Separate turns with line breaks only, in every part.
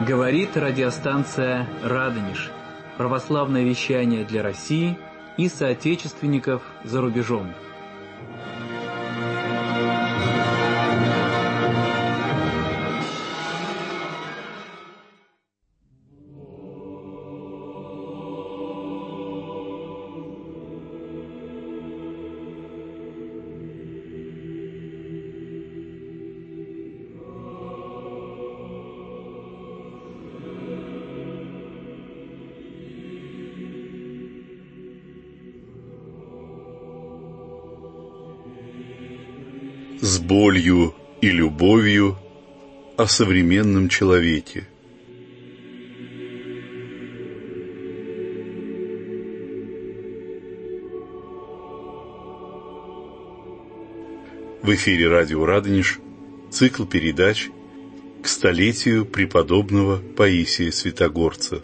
Говорит радиостанция «Радонеж». Православное вещание для России и соотечественников за рубежом.
С болью и любовью о современном человеке. В эфире радио «Радонеж» цикл передач к столетию преподобного Паисия Святогорца.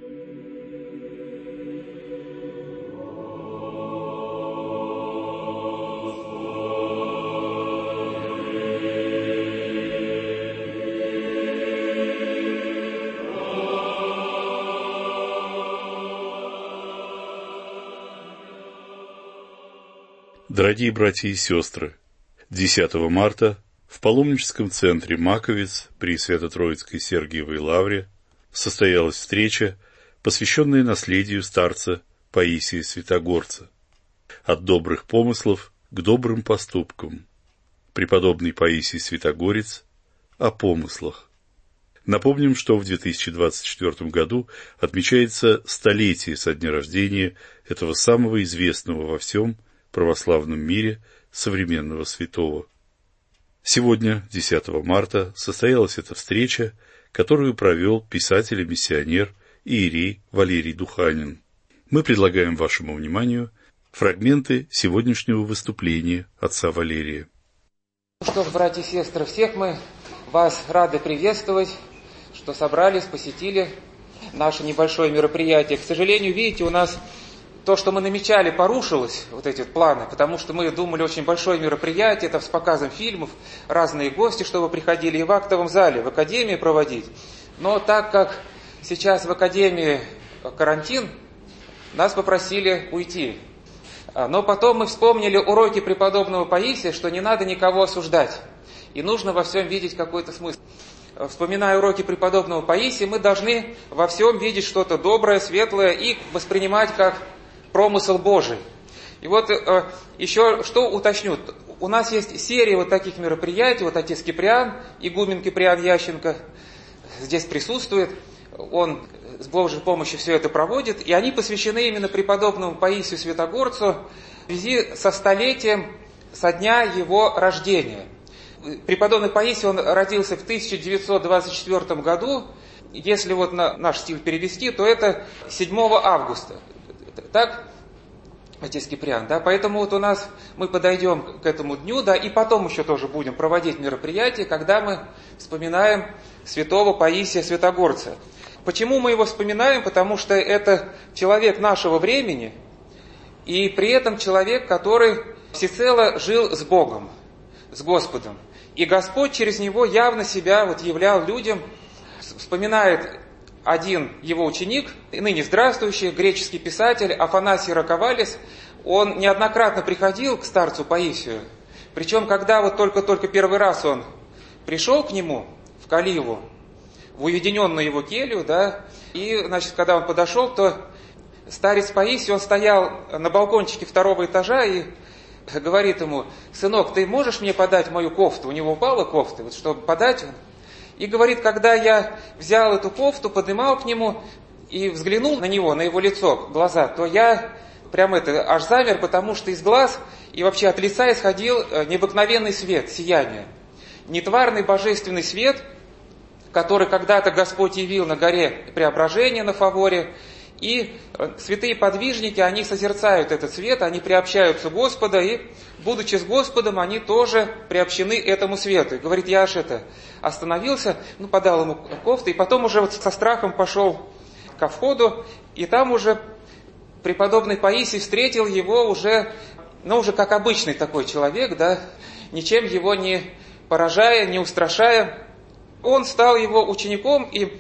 Дорогие братья и сестры, 10 марта в паломническом центре Маковец при Свято-Троицкой Сергиевой Лавре состоялась встреча, посвященная наследию старца Паисия Святогорца. От добрых помыслов к добрым поступкам. Преподобный Паисий Святогорец о помыслах. Напомним, что в 2024 году отмечается столетие со дня рождения этого самого известного во всем православном мире современного святого. Сегодня, 10 марта, состоялась эта встреча, которую провел писатель и миссионер иерей Валерий Духанин. Мы предлагаем вашему вниманию фрагменты сегодняшнего выступления отца Валерия.
Ну что ж, братья и сестры, всех мы вас рады приветствовать, что собрались, посетили наше небольшое мероприятие. К сожалению, видите, у нас то, что мы намечали, порушилось, вот эти планы, потому что мы думали очень большое мероприятие, это с показом фильмов, разные гости, чтобы приходили и в актовом зале, в академии проводить. Но так как сейчас в академии карантин, нас попросили уйти. Но потом мы вспомнили уроки преподобного Паисия, что не надо никого осуждать, и нужно во всем видеть какой-то смысл. Вспоминая уроки преподобного Паисия, мы должны во всем видеть что-то доброе, светлое и воспринимать как промысел Божий. И вот еще что уточню. У нас есть серия вот таких мероприятий. Вот отец Киприан, игумен Киприан Ященко здесь присутствует. Он с Божьей помощью все это проводит. И они посвящены именно преподобному Паисию Святогорцу в связи со столетием со дня его рождения. Преподобный Паисий, он родился в 1924 году. Если вот на наш стиль перевести, то это 7 августа. Так, отец Киприан, да, поэтому вот у нас мы подойдем к этому дню, да, и потом еще тоже будем проводить мероприятие, когда мы вспоминаем святого Паисия Святогорца. Почему мы его вспоминаем? Потому что это человек нашего времени, и при этом человек, который всецело жил с Богом, с Господом. И Господь через него явно себя вот являл людям. Вспоминает один его ученик, ныне здравствующий, греческий писатель Афанасий Раковалис. Он неоднократно приходил к старцу Паисию. Причем, когда вот только первый раз он пришел к нему в Каливу, в уединенную его келью, да, и, значит, когда он подошел, то старец Паисий, он стоял на балкончике 2-го этажа и говорит ему: «Сынок, ты можешь мне подать мою кофту?» У него упала кофта, вот чтобы подать. И говорит, когда я взял эту кофту, поднимал к нему и взглянул на него, на его лицо, глаза, то я прям аж замер, потому что из глаз и вообще от лица исходил необыкновенный свет, сияние. Нетварный божественный свет, который когда-то Господь явил на горе Преображения на Фаворе. И святые подвижники, они созерцают этот свет, они приобщаются Господа, и, будучи с Господом, они тоже приобщены этому свету. И говорит, я аж остановился, подал ему кофту, и потом уже вот со страхом пошел ко входу, и там уже преподобный Паисий встретил его уже как обычный такой человек, да, ничем его не поражая, не устрашая. Он стал его учеником, и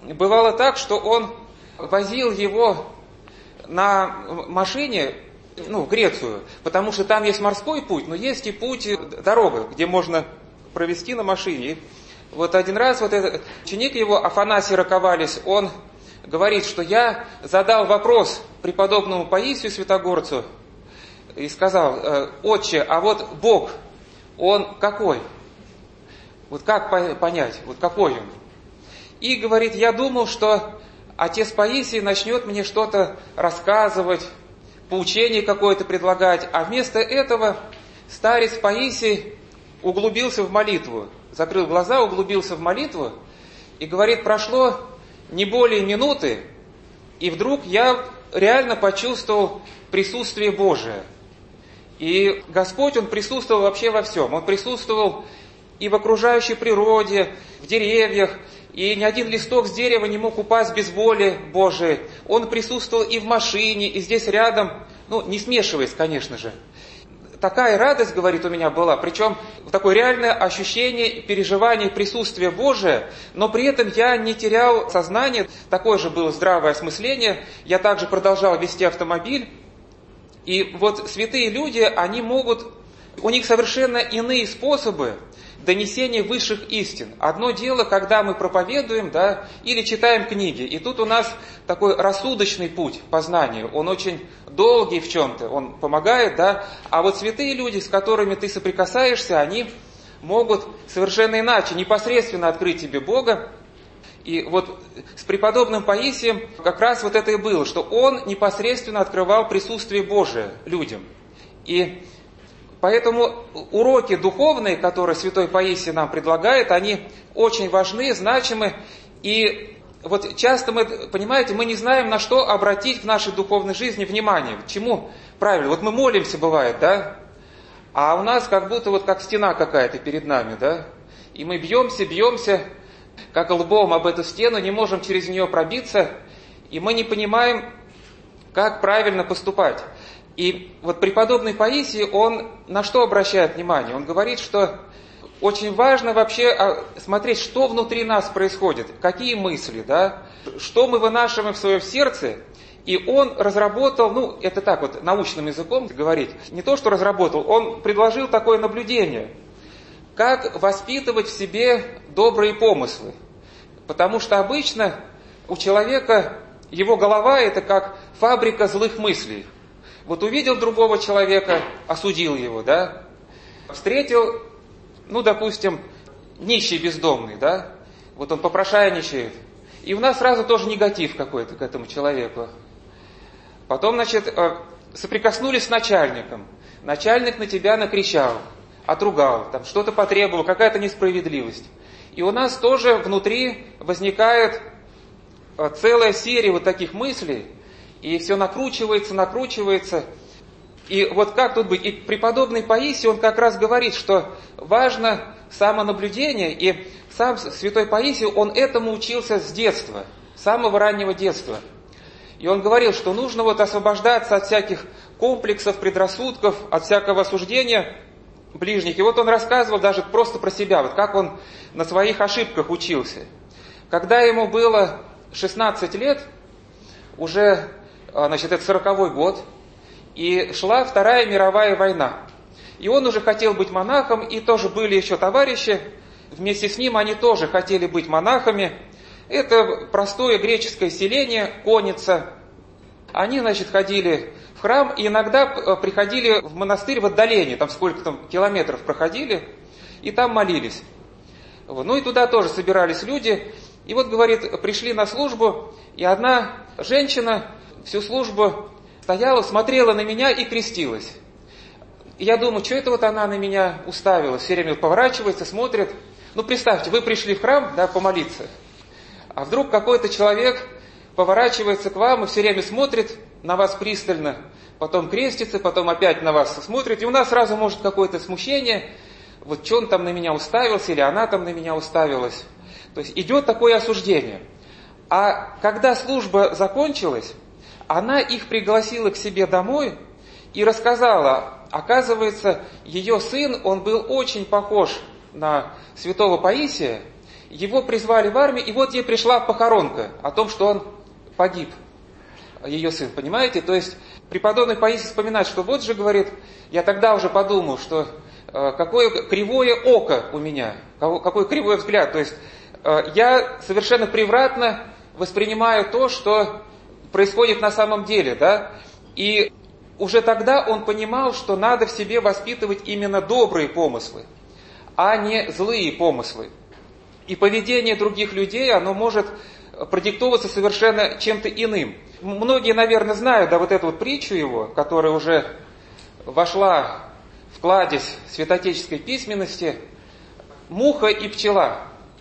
бывало так, что он возил его на машине, в Грецию, потому что там есть морской путь, но есть и путь, дорога, где можно провести на машине. И вот один раз вот этот ученик его, Афанасий Раковалис, он говорит, что я задал вопрос преподобному Паисию Святогорцу и сказал: «Отче, а вот Бог, Он какой? Вот как понять, вот какой Он?» И говорит: «Я думал, что отец Паисий начнет мне что-то рассказывать, поучение какое-то предлагать, а вместо этого старец Паисий углубился в молитву, закрыл глаза, углубился в молитву, и говорит, прошло не более минуты, и вдруг я реально почувствовал присутствие Божие. И Господь, Он присутствовал вообще во всем. Он присутствовал и в окружающей природе, в деревьях, и ни один листок с дерева не мог упасть без воли Божией. Он присутствовал и в машине, и здесь рядом, не смешиваясь, конечно же. Такая радость, говорит, у меня была, причем такое реальное ощущение, переживание присутствия Божия, но при этом я не терял сознание, такое же было здравое осмысление, я также продолжал вести автомобиль. И вот святые люди, у них совершенно иные способы донесения высших истин. Одно дело, когда мы проповедуем, или читаем книги, и тут у нас такой рассудочный путь познания, он очень долгий в чем-то, он помогает, а вот святые люди, с которыми ты соприкасаешься, они могут совершенно иначе, непосредственно открыть тебе Бога. И вот с преподобным Паисием как раз вот это и было, что он непосредственно открывал присутствие Божие людям. И поэтому уроки духовные, которые святой Паисий нам предлагает, они очень важны, значимы. И вот часто мы, понимаете, мы не знаем, на что обратить в нашей духовной жизни внимание. Чему правильно? Вот мы молимся, бывает, а у нас как будто как стена какая-то перед нами, и мы бьемся, как лбом об эту стену, не можем через нее пробиться, и мы не понимаем, как правильно поступать. И вот преподобный Паисий, он на что обращает внимание? Он говорит, что очень важно вообще смотреть, что внутри нас происходит, какие мысли, что мы вынашиваем в своем сердце. И он разработал, это так вот научным языком говорить, не то что разработал, он предложил такое наблюдение, как воспитывать в себе добрые помыслы. Потому что обычно у человека, его голова это как фабрика злых мыслей. Вот увидел другого человека, осудил его, встретил, допустим, нищий бездомный, вот он попрошайничает, и у нас сразу тоже негатив какой-то к этому человеку. Потом, соприкоснулись с начальником, начальник на тебя накричал, отругал, что-то потребовал, какая-то несправедливость. И у нас тоже внутри возникает целая серия вот таких мыслей, и все накручивается. И вот как тут быть? И преподобный Паисий, он как раз говорит, что важно самонаблюдение, и сам святой Паисий, он этому учился с детства, с самого раннего детства. И он говорил, что нужно освобождаться от всяких комплексов, предрассудков, от всякого осуждения ближних. И вот он рассказывал даже просто про себя, как он на своих ошибках учился. Когда ему было 16 лет, уже, это 40-й год, и шла Вторая мировая война. И он уже хотел быть монахом, и тоже были еще товарищи, вместе с ним они тоже хотели быть монахами. Это простое греческое селение, конница. Они, ходили в храм и иногда приходили в монастырь в отдалении, сколько километров проходили, и там молились. И туда тоже собирались люди. И говорит, пришли на службу, и одна женщина всю службу стояла, смотрела на меня и крестилась. И я думаю, что это она на меня уставилась, все время поворачивается, смотрит. Представьте, вы пришли в храм, помолиться, а вдруг какой-то человек поворачивается к вам и все время смотрит на вас пристально, потом крестится, потом опять на вас смотрит, и у нас сразу может какое-то смущение, что он там на меня уставился, или она там на меня уставилась. То есть идет такое осуждение. А когда служба закончилась, она их пригласила к себе домой и рассказала, оказывается, ее сын, он был очень похож на святого Паисия, его призвали в армию, и вот ей пришла похоронка о том, что он погиб, ее сын, понимаете? То есть преподобный Паисий вспоминает, что вот же, говорит, я тогда уже подумал, что какое кривое око у меня, какой кривой взгляд. То есть я совершенно превратно воспринимаю то, что происходит на самом деле, да? И уже тогда он понимал, что надо в себе воспитывать именно добрые помыслы, а не злые помыслы. И поведение других людей, оно может продиктовываться совершенно чем-то иным. Многие, наверное, знают, да, вот эту вот притчу его, которая уже вошла в кладезь святоотеческой письменности. Муха и пчела.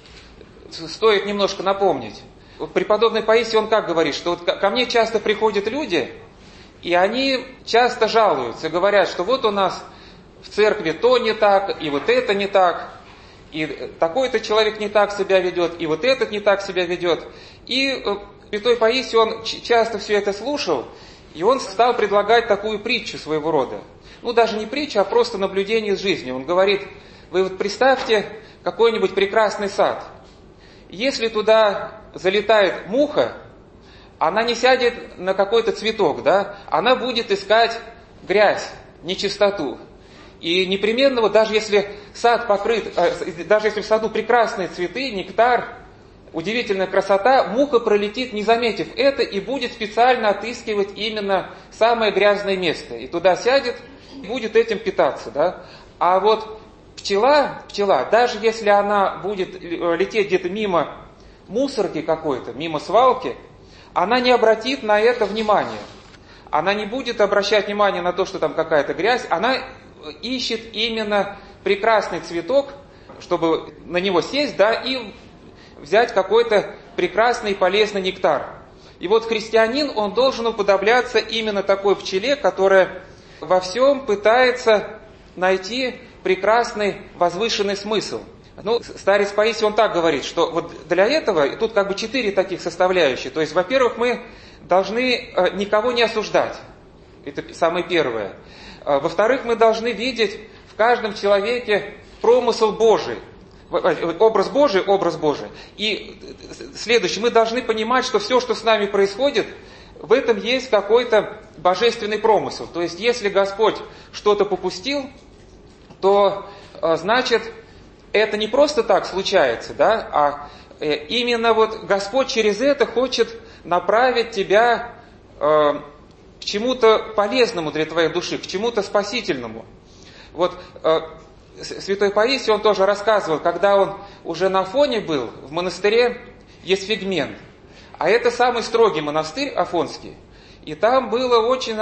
Стоит немножко напомнить. Вот преподобный Паисий, он как говорит, что вот ко мне часто приходят люди, и они часто жалуются, говорят, что вот у нас в церкви то не так, и вот это не так, и такой-то человек не так себя ведет, и вот этот не так себя ведет. И святой Паисий, он часто все это слушал, и он стал предлагать такую притчу своего рода. Ну, даже не притчу, а просто наблюдение из жизни. Он говорит, вы вот представьте какой-нибудь прекрасный сад. Если туда залетает муха, она не сядет на какой-то цветок, да? Она будет искать грязь, нечистоту. И непременно, вот даже если сад покрыт, даже если в саду прекрасные цветы, нектар, удивительная красота, муха пролетит, не заметив это, и будет специально отыскивать именно самое грязное место. И туда сядет, будет этим питаться, да? А вот пчела, даже если она будет лететь где-то мимо мусорки какой-то, мимо свалки, она не обратит на это внимания. Она не будет обращать внимание на то, что там какая-то грязь. Она ищет именно прекрасный цветок, чтобы на него сесть, да, и взять какой-то прекрасный и полезный нектар. И вот христианин, он должен уподобляться именно такой пчеле, которая во всем пытается найти прекрасный, возвышенный смысл. Ну, старец Паисий, он так говорит, что вот для этого, и тут как бы 4 таких составляющих. То есть, во-первых, мы должны никого не осуждать. Это самое первое. Во-вторых, мы должны видеть в каждом человеке промысел Божий. Образ Божий. И следующее, мы должны понимать, что все, что с нами происходит, в этом есть какой-то божественный промысел. То есть, если Господь что-то попустил, то, значит, это не просто так случается, да, а именно вот Господь через это хочет направить тебя к чему-то полезному для твоей души, к чему-то спасительному. Вот святой Паисий, он тоже рассказывал, когда он уже на Афоне был, в монастыре Есфигмен, а это самый строгий монастырь афонский, и там было очень,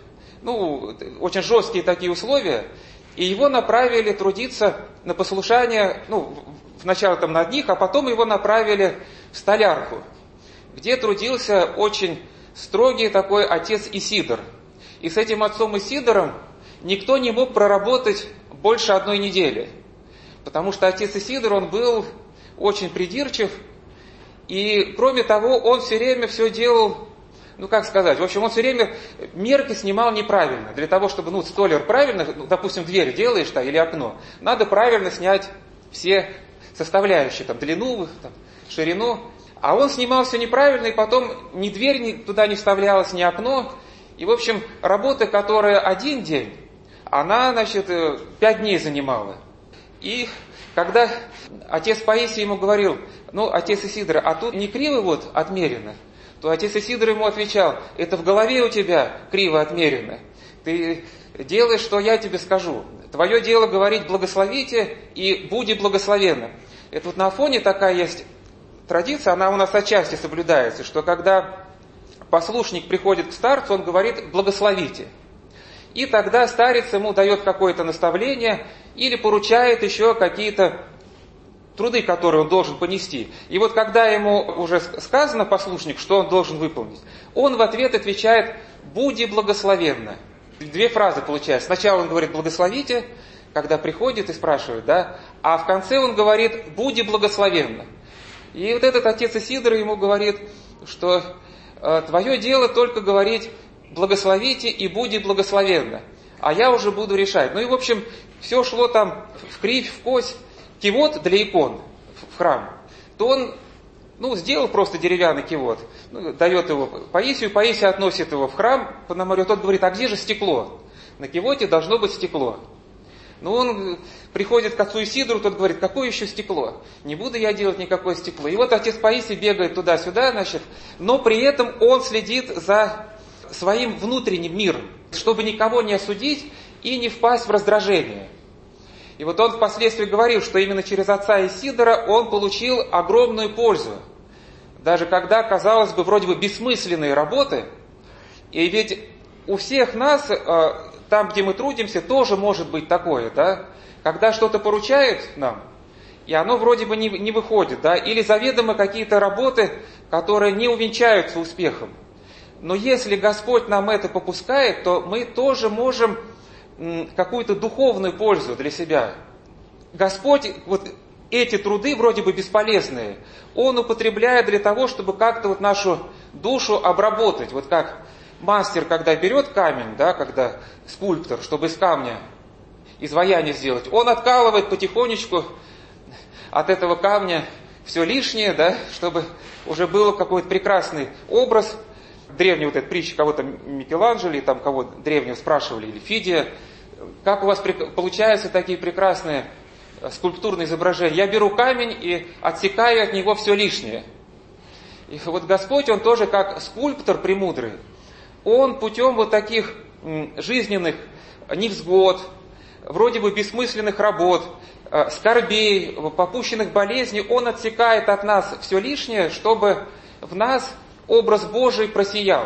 очень жесткие такие условия, и его направили трудиться на послушание, вначале там на одних, а потом его направили в Столярку, где трудился очень строгий такой отец Исидор. И с этим отцом Исидором никто не мог проработать больше 1 недели. Потому что отец Исидор, он был очень придирчив, и кроме того, он все время все делал, он все время мерки снимал неправильно. Для того, чтобы, столяр правильно, допустим, дверь делаешь, или окно, надо правильно снять все составляющие, длину, ширину. А он снимал все неправильно, и потом ни дверь туда не вставлялась, ни окно. И, в общем, работа, которая 1 день, она, 5 дней занимала. И когда отец Паисий ему говорил, отец Исидор, а тут не криво отмерено, то отец Исидор ему отвечал, это в голове у тебя криво отмерено. Ты делаешь, что я тебе скажу. Твое дело говорить благословите и буди благословенным. Это вот на Афоне такая есть традиция, она у нас отчасти соблюдается, что когда послушник приходит к старцу, он говорит благословите. И тогда старец ему дает какое-то наставление или поручает еще какие-то труды, которые он должен понести. И вот когда ему уже сказано, послушник, что он должен выполнить, он в ответ отвечает «Буди благословенно». 2 фразы получается. Сначала он говорит «благословите», когда приходит и спрашивает, да, а в конце он говорит «Буди благословенно». И вот этот отец Исидор ему говорит, что твое дело только говорить «благословите и буди благословенно», а я уже буду решать. И в общем, все шло там в кривь, в кось. Кивот для икон в храм. то он сделал просто деревянный кивот, дает его Паисию, Паисия относит его в храм Пономарю, тот говорит, а где же стекло? На кивоте должно быть стекло. Он приходит к отцу Исидору, тот говорит, какое еще стекло? Не буду я делать никакое стекло. И вот отец Паисий бегает туда-сюда, но при этом он следит за своим внутренним миром, чтобы никого не осудить и не впасть в раздражение. И вот он впоследствии говорил, что именно через отца Исидора он получил огромную пользу. Даже когда, казалось бы, вроде бы бессмысленные работы, и ведь у всех нас, там, где мы трудимся, тоже может быть такое, да? Когда что-то поручают нам, и оно вроде бы не выходит, да? Или заведомо какие-то работы, которые не увенчаются успехом. Но если Господь нам это попускает, то мы тоже можем какую-то духовную пользу для себя. Господь вот эти труды вроде бы бесполезные, Он употребляет для того, чтобы как-то вот нашу душу обработать. Вот как мастер, когда берет камень, да, когда скульптор, чтобы из камня изваяние сделать, он откалывает потихонечку от этого камня все лишнее, да, чтобы уже был какой-то прекрасный образ. Древний вот этот притча кого-то Микеланджело, или там кого древнего спрашивали, или Фидия, как у вас получаются такие прекрасные скульптурные изображения? Я беру камень и отсекаю от него все лишнее. И вот Господь, Он тоже как скульптор премудрый, Он путем вот таких жизненных невзгод, вроде бы бессмысленных работ, скорбей, попущенных болезней, Он отсекает от нас все лишнее, чтобы в нас образ Божий просиял.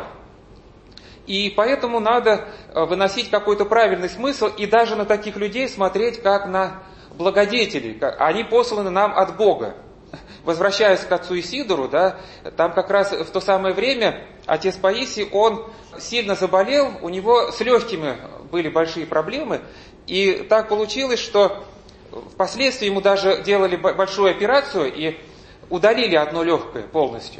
И поэтому надо выносить какой-то правильный смысл и даже на таких людей смотреть как на благодетелей. Они посланы нам от Бога. Возвращаясь к отцу Исидору, да, там как раз в то самое время отец Паисий, он сильно заболел, у него с легкими были большие проблемы. И так получилось, что впоследствии ему даже делали большую операцию и удалили одно легкое полностью.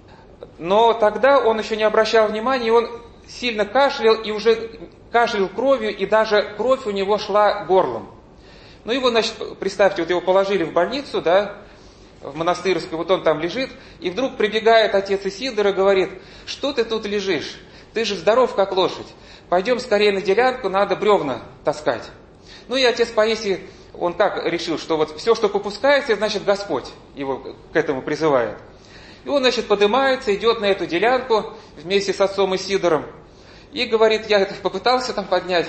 Но тогда он еще не обращал внимания, и он сильно кашлял, и уже кашлял кровью, и даже кровь у него шла горлом. Его, представьте, вот его положили в больницу, да, в монастырскую, вот он там лежит, и вдруг прибегает отец Исидор и говорит, что ты тут лежишь? Ты же здоров, как лошадь. Пойдем скорее на делянку, надо бревна таскать. И отец Паисий, он как решил, что вот все, что попускается, значит Господь его к этому призывает. И он, поднимается, идет на эту делянку вместе с отцом Исидором. И говорит, я попытался там поднять.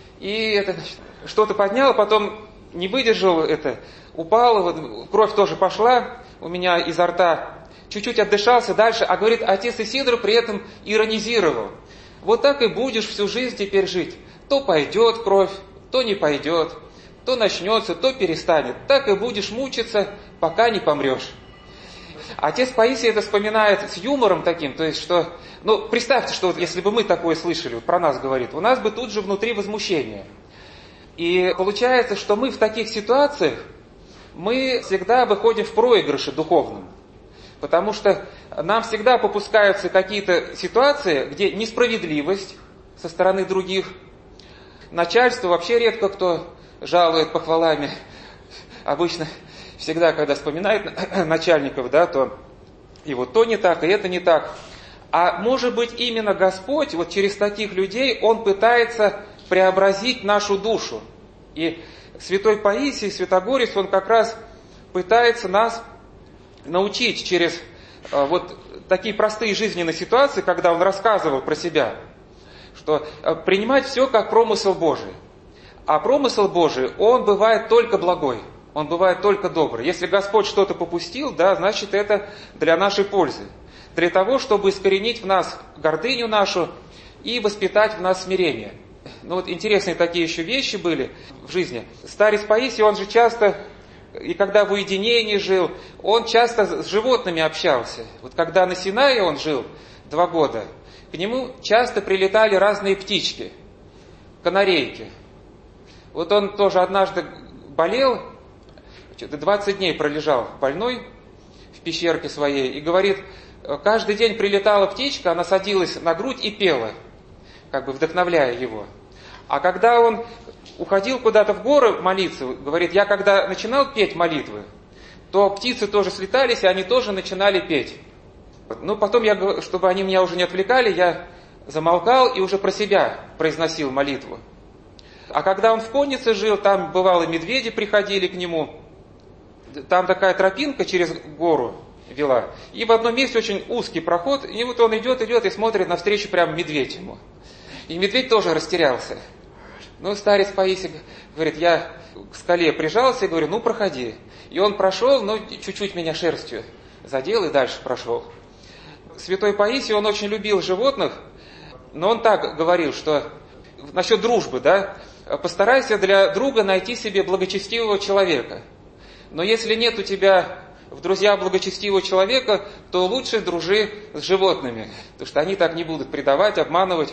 И что-то поднял, потом не выдержал, упал, кровь тоже пошла у меня изо рта. Чуть-чуть отдышался дальше, а говорит, отец Исидор при этом иронизировал. Вот так и будешь всю жизнь теперь жить. То пойдет кровь, то не пойдет, то начнется, то перестанет. Так и будешь мучиться, пока не помрешь. Отец Паисий это вспоминает с юмором таким, то есть, что, представьте, что вот если бы мы такое слышали, вот про нас говорит, у нас бы тут же внутри возмущение. И получается, что мы в таких ситуациях, мы всегда выходим в проигрыше духовном. Потому что нам всегда попускаются какие-то ситуации, где несправедливость со стороны других. Начальство вообще редко кто жалует похвалами. Обычно всегда, когда вспоминают начальников, да, то и вот то не так, и это не так. А может быть именно Господь, вот через таких людей, Он пытается преобразить нашу душу. И святой Паисий, Святогорец, он как раз пытается нас научить через вот такие простые жизненные ситуации, когда он рассказывал про себя, что принимать все как промысел Божий. А промысел Божий, он бывает только благой, он бывает только добрый. Если Господь что-то попустил, да, значит это для нашей пользы. Для того, чтобы искоренить в нас гордыню нашу и воспитать в нас смирение. Интересные такие еще вещи были в жизни. Старец Паисий, он же часто, и когда в уединении жил, он часто с животными общался. Вот когда на Синае он жил 2 года, к нему часто прилетали разные птички, канарейки. Вот он тоже однажды болел, 20 дней пролежал больной в пещерке своей, и говорит, каждый день прилетала птичка, она садилась на грудь и пела, как бы вдохновляя его. А когда он уходил куда-то в горы молиться, говорит, я когда начинал петь молитвы, то птицы тоже слетались, и они тоже начинали петь. Ну, потом чтобы они меня уже не отвлекали, я замолкал и уже про себя произносил молитву. А когда он в коннице жил, там бывало медведи приходили к нему. Там такая тропинка через гору вела. И в одном месте очень узкий проход. И вот он идет и смотрит навстречу прямо медведь ему. И медведь тоже растерялся. Ну, старец Паисий говорит, я к скале прижался и говорю, ну, проходи. И он прошел, но чуть-чуть меня шерстью задел и дальше прошел. Святой Паисий, он очень любил животных, но он так говорил, что насчет дружбы, да, постарайся для друга найти себе благочестивого человека. Но если нет у тебя в друзья благочестивого человека, то лучше дружи с животными, потому что они так не будут предавать, обманывать,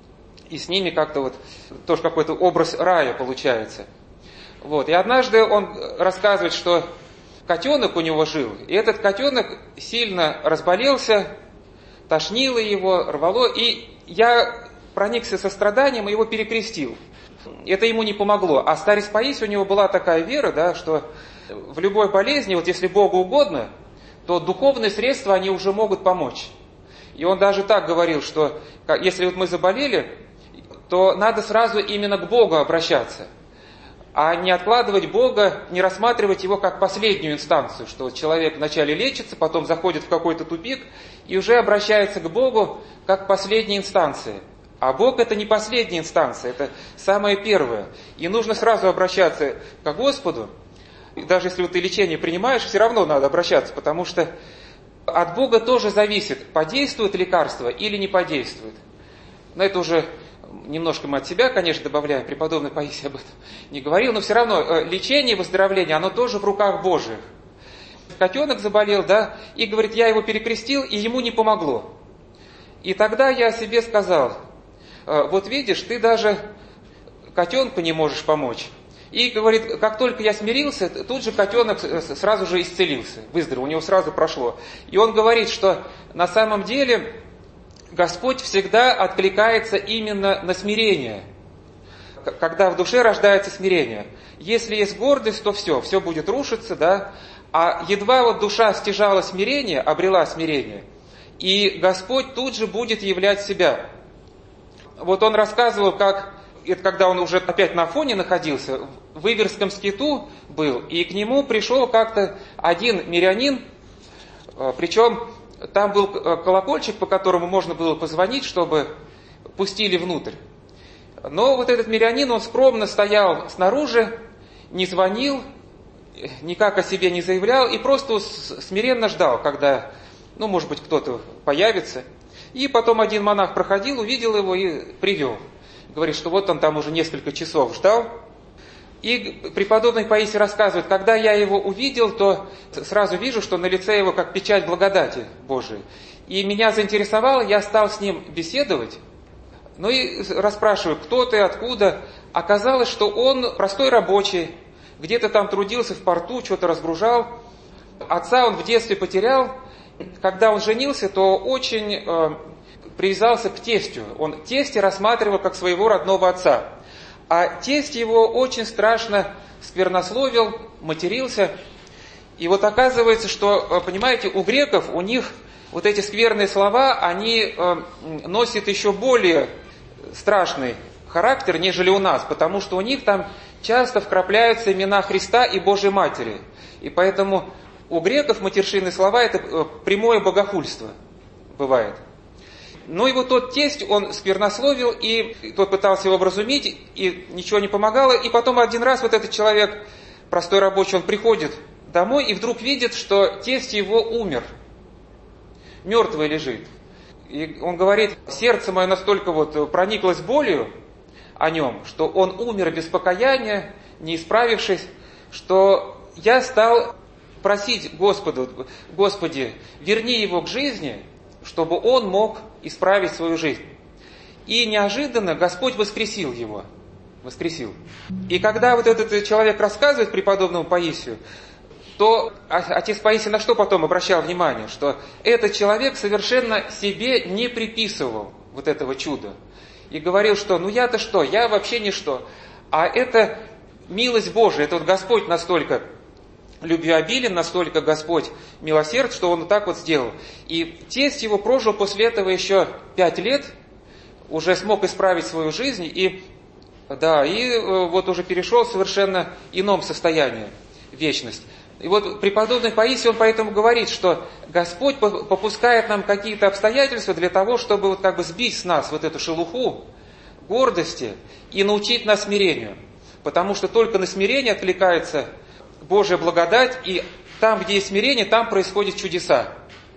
и с ними как-то вот тоже какой-то образ рая получается. Вот. И однажды он рассказывает, что котенок у него жил, и этот котенок сильно разболелся, тошнило его, рвало, и я проникся состраданием и его перекрестил. Это ему не помогло. А старец Паисий, у него была такая вера, да, что в любой болезни, вот если Богу угодно, то духовные средства, они уже могут помочь. И он даже так говорил, что если вот мы заболели, то надо сразу именно к Богу обращаться, а не откладывать Бога, не рассматривать его как последнюю инстанцию, что вот человек вначале лечится, потом заходит в какой-то тупик и уже обращается к Богу как к последней инстанции. А Бог это не последняя инстанция, это самое первое. И нужно сразу обращаться к Господу. И даже если вот ты лечение принимаешь, все равно надо обращаться, потому что от Бога тоже зависит, подействует лекарство или не подействует. Но это уже немножко мы от себя, конечно, добавляем, преподобный Паисий об этом не говорил, но все равно лечение, выздоровление, оно тоже в руках Божьих. Котенок заболел, да, и говорит, я его перекрестил, и ему не помогло. И тогда я себе сказал, вот видишь, ты даже котенку не можешь помочь. И говорит, как только я смирился, тут же котенок сразу же исцелился, выздоровел, у него сразу прошло. И он говорит, что на самом деле Господь всегда откликается именно на смирение, когда в душе рождается смирение. Если есть гордость, то все будет рушиться, да. А едва вот душа стяжала смирение, обрела смирение, и Господь тут же будет являть себя. Вот он рассказывал, как, это когда он уже опять на Афоне находился, в Иверском скиту был, и к нему пришел как-то один мирянин, причем там был колокольчик, по которому можно было позвонить, чтобы пустили внутрь. Но вот этот мирянин, он скромно стоял снаружи, не звонил, никак о себе не заявлял, и просто смиренно ждал, когда, может быть, кто-то появится. И потом один монах проходил, увидел его и привел. Говорит, что вот он там уже несколько часов ждал. И преподобный Паисий рассказывает, когда я его увидел, то сразу вижу, что на лице его как печать благодати Божией. И меня заинтересовало, я стал с ним беседовать. Ну и расспрашиваю, кто ты, откуда. Оказалось, что он простой рабочий, где-то там трудился в порту, что-то разгружал. Отца он в детстве потерял. Когда он женился, то очень привязался к тестю. Он тестя рассматривал как своего родного отца. А тесть его очень страшно сквернословил, матерился. И вот оказывается, что, понимаете, у греков, у них вот эти скверные слова, они носят еще более страшный характер, нежели у нас. Потому что у них там часто вкрапляются имена Христа и Божьей Матери. И поэтому у греков матершинные слова это прямое богохульство бывает. Но и вот тот тесть, он сквернословил, и тот пытался его вразумить, и ничего не помогало. И потом один раз вот этот человек, простой рабочий, он приходит домой и вдруг видит, что тесть его умер. Мертвый лежит. И он говорит, сердце мое настолько вот прониклось болью о нем, что он умер без покаяния, не исправившись, что я стал просить Господи, верни его к жизни, чтобы он мог исправить свою жизнь. И неожиданно Господь воскресил его. Воскресил. И когда вот этот человек рассказывает преподобному Паисию, то отец Паисий на что потом обращал внимание? Что этот человек совершенно себе не приписывал вот этого чуда. И говорил, что я-то что? Я вообще ничто. А это милость Божия. Это вот Господь настолько любвеобилен, настолько Господь милосерд, что Он так вот сделал. И тесть его прожил после этого еще 5 лет, уже смог исправить свою жизнь, и вот уже перешел в совершенно ином состоянии, в вечность. И вот преподобный Паисий, он поэтому говорит, что Господь попускает нам какие-то обстоятельства для того, чтобы вот как бы сбить с нас вот эту шелуху гордости и научить нас смирению. Потому что только на смирение откликается Божья благодать, и там, где есть смирение, там происходят чудеса.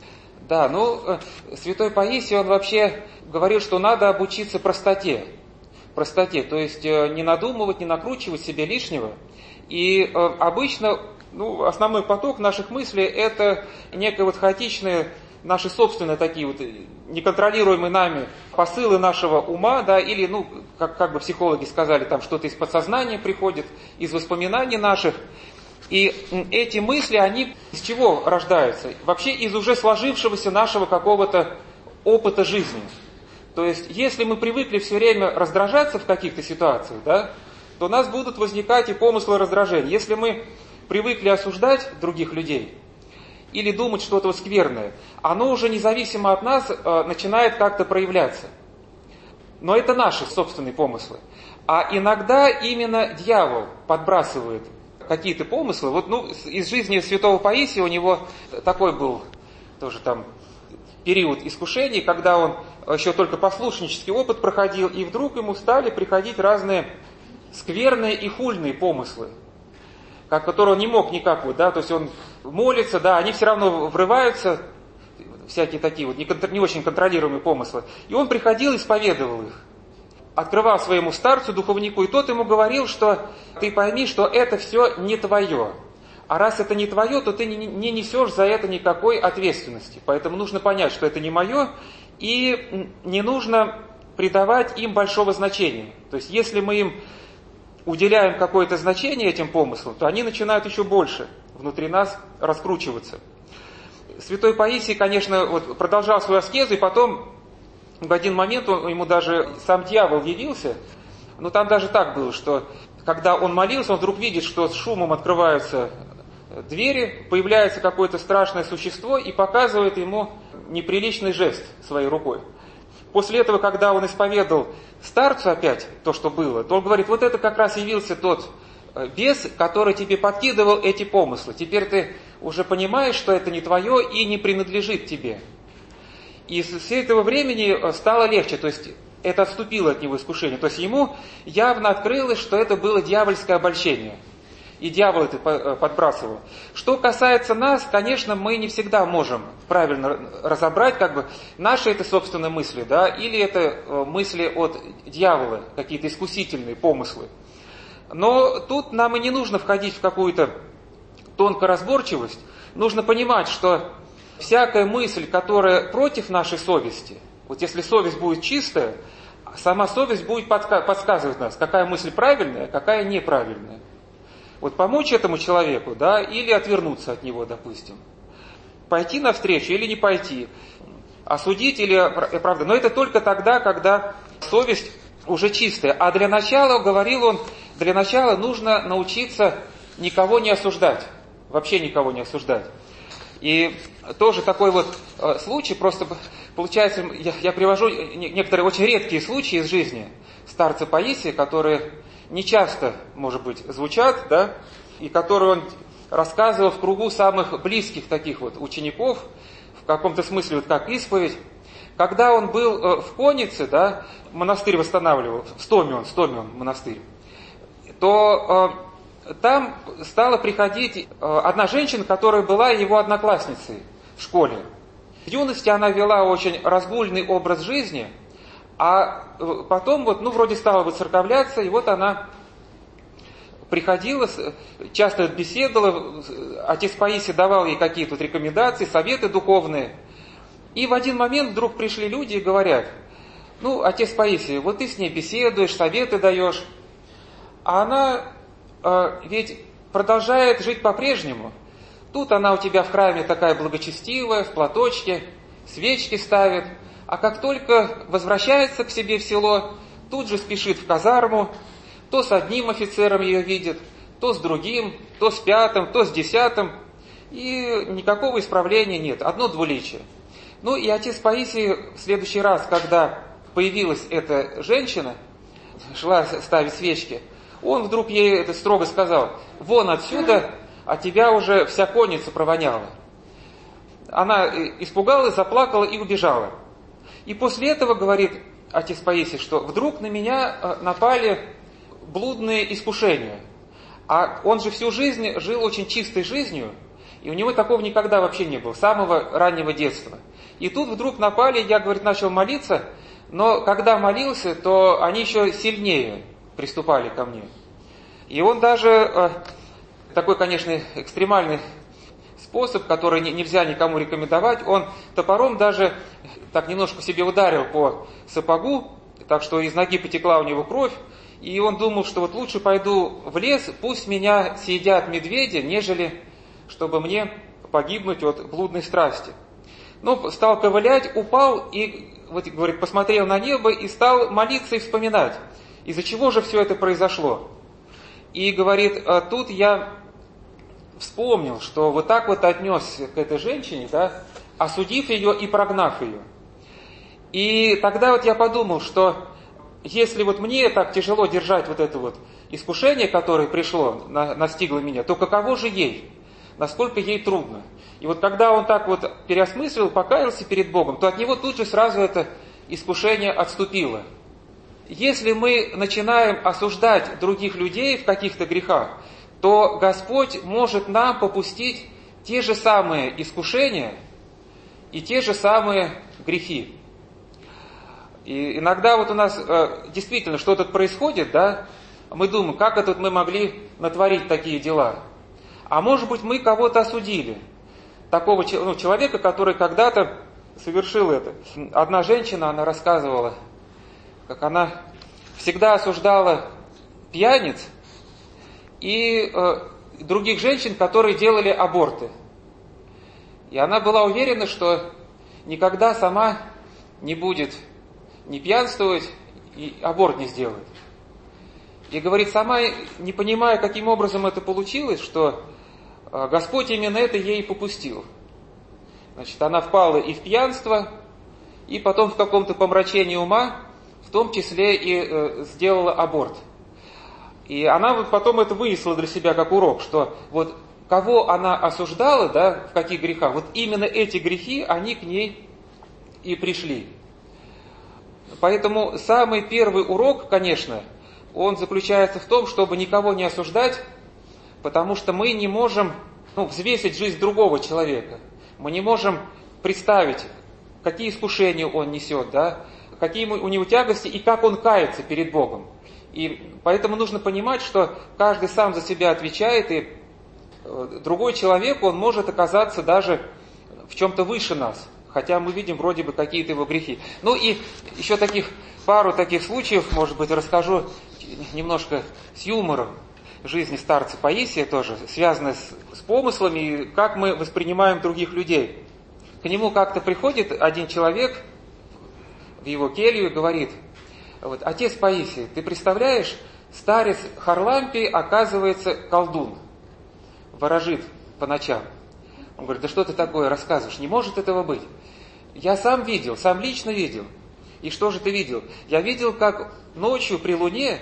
Святой Паисий, он вообще говорил, что надо обучиться простоте. Простоте, то есть не надумывать, не накручивать себе лишнего. И обычно основной поток наших мыслей – это некое вот хаотичные, наши собственные такие вот неконтролируемые нами посылы нашего ума, или, как бы психологи сказали, там что-то из подсознания приходит, из воспоминаний наших. И эти мысли, они из чего рождаются? Вообще из уже сложившегося нашего какого-то опыта жизни. То есть, если мы привыкли все время раздражаться в каких-то ситуациях, то у нас будут возникать и помыслы раздражения. Если мы привыкли осуждать других людей или думать что-то скверное, оно уже независимо от нас начинает как-то проявляться. Но это наши собственные помыслы. А иногда именно дьявол подбрасывает какие-то помыслы. Из жизни святого Паисия у него такой был тоже там период искушений, когда он еще только послушнический опыт проходил, и вдруг ему стали приходить разные скверные и хульные помыслы, которые он не мог никак, то есть он молится, они все равно врываются, всякие такие не очень контролируемые помыслы. И он приходил, исповедовал их, открывал своему старцу, духовнику, и тот ему говорил, что ты пойми, что это все не твое. А раз это не твое, то ты не несешь за это никакой ответственности. Поэтому нужно понять, что это не мое, и не нужно придавать им большого значения. То есть если мы им уделяем какое-то значение этим помыслам, то они начинают еще больше внутри нас раскручиваться. Святой Паисий, конечно, продолжал свою аскезу, и потом в один момент ему даже сам дьявол явился. Но там даже так было, что когда он молился, он вдруг видит, что с шумом открываются двери, появляется какое-то страшное существо и показывает ему неприличный жест своей рукой. После этого, когда он исповедовал старцу опять то, что было, то он говорит, вот это как раз явился тот бес, который тебе подкидывал эти помыслы. Теперь ты уже понимаешь, что это не твое и не принадлежит тебе. И с этого времени стало легче, то есть это отступило от него искушение. То есть ему явно открылось, что это было дьявольское обольщение. И дьявол это подбрасывал. Что касается нас, конечно, мы не всегда можем правильно разобрать, наши это собственные мысли, или это мысли от дьявола, какие-то искусительные помыслы. Но тут нам и не нужно входить в какую-то тонкую разборчивость. Нужно понимать, что всякая мысль, которая против нашей совести, если совесть будет чистая, сама совесть будет подсказывать нас, какая мысль правильная, какая неправильная. Помочь этому человеку, или отвернуться от него, допустим. Пойти навстречу или не пойти. Осудить или оправдать. Но это только тогда, когда совесть уже чистая. А для начала, говорил он, нужно научиться никого не осуждать. Вообще никого не осуждать. И тоже такой случай, просто получается, я привожу некоторые очень редкие случаи из жизни старца Паисия, которые не часто, может быть, звучат, и которые он рассказывал в кругу самых близких таких учеников, в каком-то смысле как исповедь. Когда он был в Коннице, монастырь восстанавливал, в Стоме он монастырь, то там стала приходить одна женщина, которая была его одноклассницей в школе. В юности она вела очень разгульный образ жизни, а потом вроде стала выцерковляться, и она приходила, часто беседовала, отец Паисий давал ей какие-то рекомендации, советы духовные. И в один момент вдруг пришли люди и говорят, отец Паисий, ты с ней беседуешь, советы даешь, а она ведь продолжает жить по-прежнему. Тут она у тебя в храме такая благочестивая, в платочке, свечки ставит, а как только возвращается к себе в село, тут же спешит в казарму, то с одним офицером ее видит, то с другим, то с пятым, то с десятым, и никакого исправления нет, одно двуличие. Ну и отец Паисий в следующий раз, когда появилась эта женщина, шла ставить свечки, он вдруг ей это строго сказал: «Вон отсюда, а тебя уже вся конница провоняла». Она испугалась, заплакала и убежала. И после этого, говорит отец Паисий, что вдруг на меня напали блудные искушения. А он же всю жизнь жил очень чистой жизнью, и у него такого никогда вообще не было, с самого раннего детства. И тут вдруг напали, я, говорит, начал молиться, но когда молился, то они еще сильнее приступали ко мне. И он даже, такой, конечно, экстремальный способ, который нельзя никому рекомендовать, он топором даже так немножко себе ударил по сапогу, так что из ноги потекла у него кровь, и он думал, что вот лучше пойду в лес, пусть меня съедят медведи, нежели чтобы мне погибнуть от блудной страсти. Ну, стал ковылять, упал и, вот, говорит, посмотрел на небо и стал молиться и вспоминать, из-за чего же все это произошло. И, говорит, тут я вспомнил, что вот так вот отнесся к этой женщине, да, осудив ее и прогнав ее. И тогда вот я подумал, что если вот мне так тяжело держать вот это вот искушение, которое пришло, настигло меня, то каково же ей? Насколько ей трудно. И вот когда он так вот переосмыслил, покаялся перед Богом, то от него тут же сразу это искушение отступило. Если мы начинаем осуждать других людей в каких-то грехах, то Господь может нам попустить те же самые искушения и те же самые грехи. И иногда вот у нас действительно что-то происходит, да, мы думаем, как это мы могли натворить такие дела. А может быть, мы кого-то осудили. Такого человека, который когда-то совершил это. Одна женщина, она рассказывала, как она всегда осуждала пьяниц и других женщин, которые делали аборты. И она была уверена, что никогда сама не будет не пьянствовать и аборт не сделает. И говорит, сама не понимая, каким образом это получилось, что Господь именно это ей попустил. Значит, она впала и в пьянство, и потом в каком-то помрачении ума, в том числе и сделала аборт. И она вот потом это вынесла для себя как урок, что вот кого она осуждала, да, в каких грехах, вот именно эти грехи, они к ней и пришли. Поэтому самый первый урок, конечно, он заключается в том, чтобы никого не осуждать, потому что мы не можем взвесить жизнь другого человека. Мы не можем представить, какие искушения он несет, да, какие у него тягости и как он кается перед Богом. И поэтому нужно понимать, что каждый сам за себя отвечает, и другой человек, он может оказаться даже в чем-то выше нас, хотя мы видим вроде бы какие-то его грехи. Ну и еще пару таких случаев, может быть, расскажу немножко с юмором жизни старца Паисия тоже, связанной с помыслами и как мы воспринимаем других людей. К нему как-то приходит один человек в его келью и говорит, вот, отец Паисий, ты представляешь, старец Харлампий, оказывается, колдун, ворожит по ночам. Он говорит, да что ты такое рассказываешь, не может этого быть. Я сам видел, сам лично видел. И что же ты видел? Я видел, как ночью при луне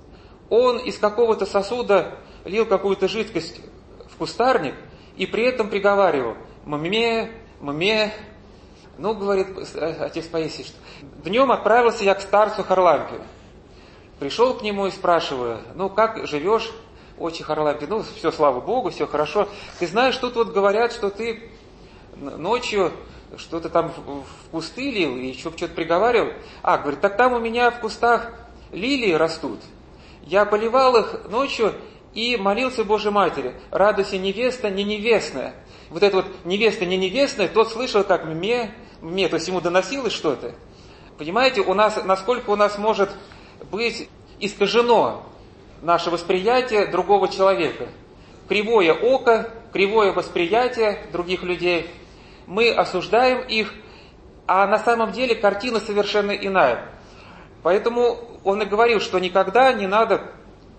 он из какого-то сосуда лил какую-то жидкость в кустарник и при этом приговаривал «мме, мме». Ну, говорит отец Паисий, что днем отправился я к старцу Харлампию. Пришел к нему и спрашиваю, ну, как живешь, отче Харлампий? Ну, все, слава Богу, все хорошо. Ты знаешь, тут вот говорят, что ты ночью что-то там в кусты лил и еще что-то приговаривал. А, говорит, так там у меня в кустах лилии растут. Я поливал их ночью и молился Божьей Матери. Радуйся, невеста, не невестная. Вот это вот невеста, не невестная, тот слышал как мме, то есть ему доносилось что-то. Понимаете, насколько у нас может быть искажено наше восприятие другого человека. Кривое око, кривое восприятие других людей. Мы осуждаем их, а на самом деле картина совершенно иная. Поэтому он и говорил, что никогда не надо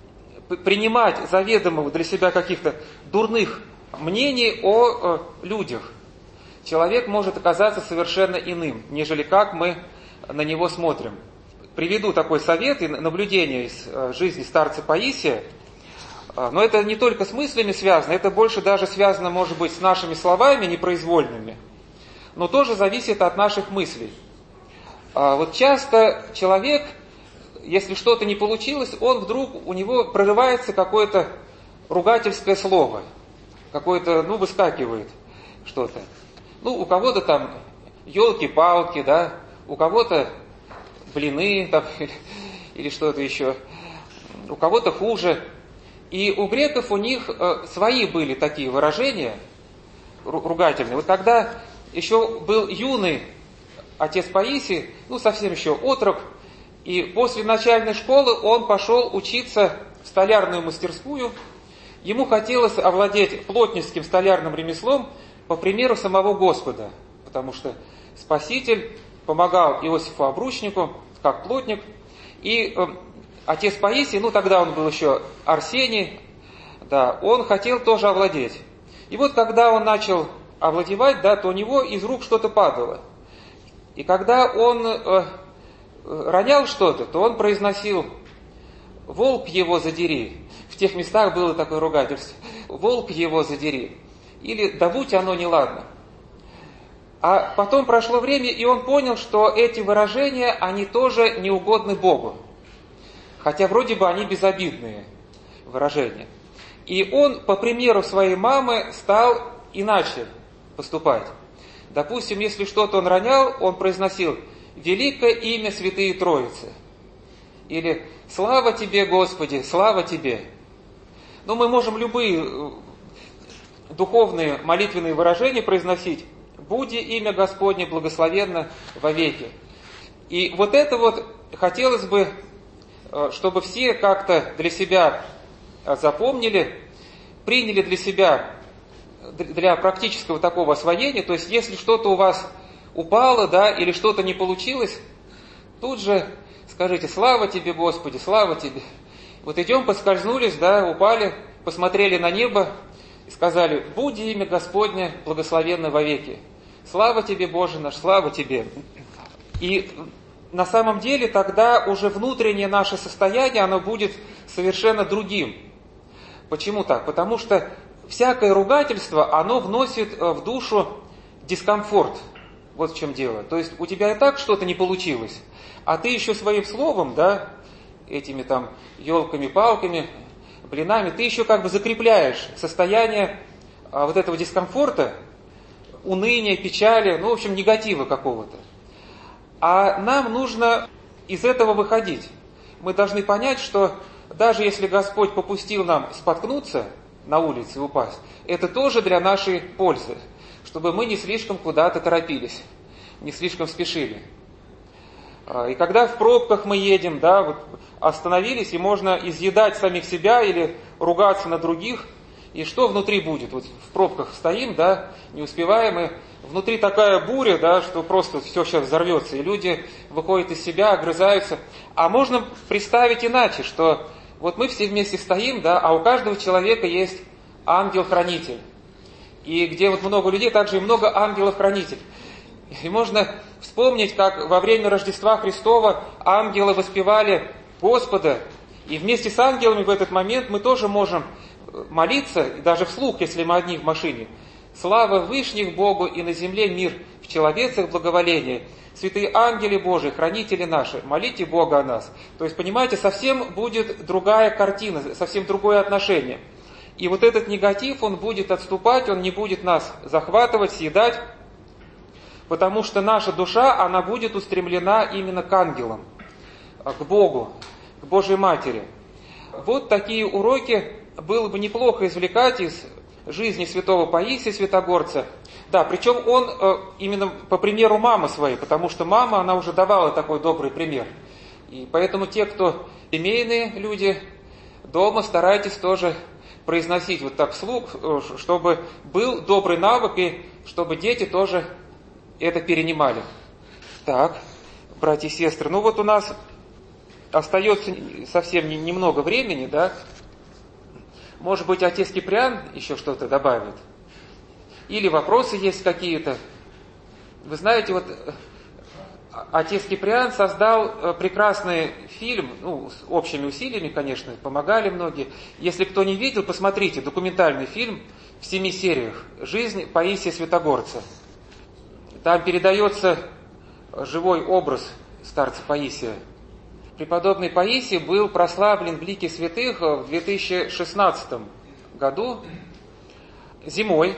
принимать заведомых для себя каких-то дурных мнений о людях, человек может оказаться совершенно иным, нежели как мы на него смотрим. Приведу такой совет и наблюдение из жизни старца Паисия. Но это не только с мыслями связано, это больше даже связано, может быть, с нашими словами непроизвольными, но тоже зависит от наших мыслей. Вот часто человек, если что-то не получилось, у него прорывается какое-то ругательское слово, какое-то, выскакивает что-то. У кого-то там елки-палки, да, у кого-то блины там, или что-то еще, у кого-то хуже. И у греков у них свои были такие выражения ругательные. Вот когда еще был юный отец Паисий, совсем еще отрок, и после начальной школы он пошел учиться в столярную мастерскую. Ему хотелось овладеть плотницким столярным ремеслом по примеру самого Господа, потому что Спаситель помогал Иосифу Обручнику как плотник, и отец Паисий, тогда он был еще Арсений, да, он хотел тоже овладеть. И вот когда он начал овладевать, да, то у него из рук что-то падало. И когда он ронял что-то, то он произносил: «Волк его задери». В тех местах было такое ругательство: «Волк его задери». Или «Да будь оно неладно». А потом прошло время, и он понял, что эти выражения, они тоже не угодны Богу. Хотя вроде бы они безобидные выражения. И он, по примеру своей мамы, стал иначе поступать. Допустим, если что-то он ронял, он произносил: «Великое имя Святые Троицы». Или «Слава Тебе, Господи, слава Тебе». Мы можем любые духовные молитвенные выражения произносить: «Буди имя Господне благословенно вовеки». И вот это вот хотелось бы, чтобы все как-то для себя запомнили, приняли для себя, для практического такого освоения. То есть, если что-то у вас упало, да, или что-то не получилось, тут же скажите: «Слава Тебе, Господи, слава Тебе». Вот идем, поскользнулись, да, упали, посмотрели на небо и сказали: «Буди имя Господне благословенно вовеки». Слава Тебе, Боже наш, слава Тебе. И на самом деле тогда уже внутреннее наше состояние, оно будет совершенно другим. Почему так? Потому что всякое ругательство, оно вносит в душу дискомфорт. Вот в чем дело. То есть у тебя и так что-то не получилось, а ты еще своим словом, да, этими там елками, палками, блинами, ты еще как бы закрепляешь состояние вот этого дискомфорта, уныния, печали, в общем, негатива какого-то. А нам нужно из этого выходить. Мы должны понять, что даже если Господь попустил нам споткнуться на улице и упасть, это тоже для нашей пользы, чтобы мы не слишком куда-то торопились, не слишком спешили. И когда в пробках мы едем, да, вот остановились, и можно изъедать самих себя или ругаться на других, и что внутри будет? Вот в пробках стоим, да, не успеваем, и внутри такая буря, да, что просто все сейчас взорвется, и люди выходят из себя, огрызаются. А можно представить иначе, что вот мы все вместе стоим, да, а у каждого человека есть ангел-хранитель. И где вот много людей, также и много ангелов-хранителей. И можно вспомнить, как во время Рождества Христова ангелы воспевали Господа, и вместе с ангелами в этот момент мы тоже можем молиться, даже вслух, если мы одни в машине: «Слава Вышних Богу, и на земле мир, в человецах благоволение. Святые ангели Божии, хранители наши, молите Бога о нас». То есть, понимаете, совсем будет другая картина, совсем другое отношение. И вот этот негатив, он будет отступать, он не будет нас захватывать, съедать, потому что наша душа, она будет устремлена именно к ангелам, к Богу, к Божьей Матери. Вот такие уроки было бы неплохо извлекать из жизни святого Паисия Святогорца. Да, причем он именно по примеру мамы своей, потому что мама, она уже давала такой добрый пример. И поэтому те, кто семейные люди, дома старайтесь тоже произносить вот так вслух, чтобы был добрый навык, и чтобы дети тоже это перенимали. Так, братья и сестры, вот у нас остается совсем немного времени, да, Может быть, отец Киприан еще что-то добавит? Или вопросы есть какие-то? Вы знаете, вот отец Киприан создал прекрасный фильм, с общими усилиями, конечно, помогали многие. Если кто не видел, посмотрите, документальный фильм в 7 сериях «Жизнь Паисия Святогорца». Там передается живой образ старца Паисия. Преподобный Паисий был прославлен в лике святых в 2016 году зимой.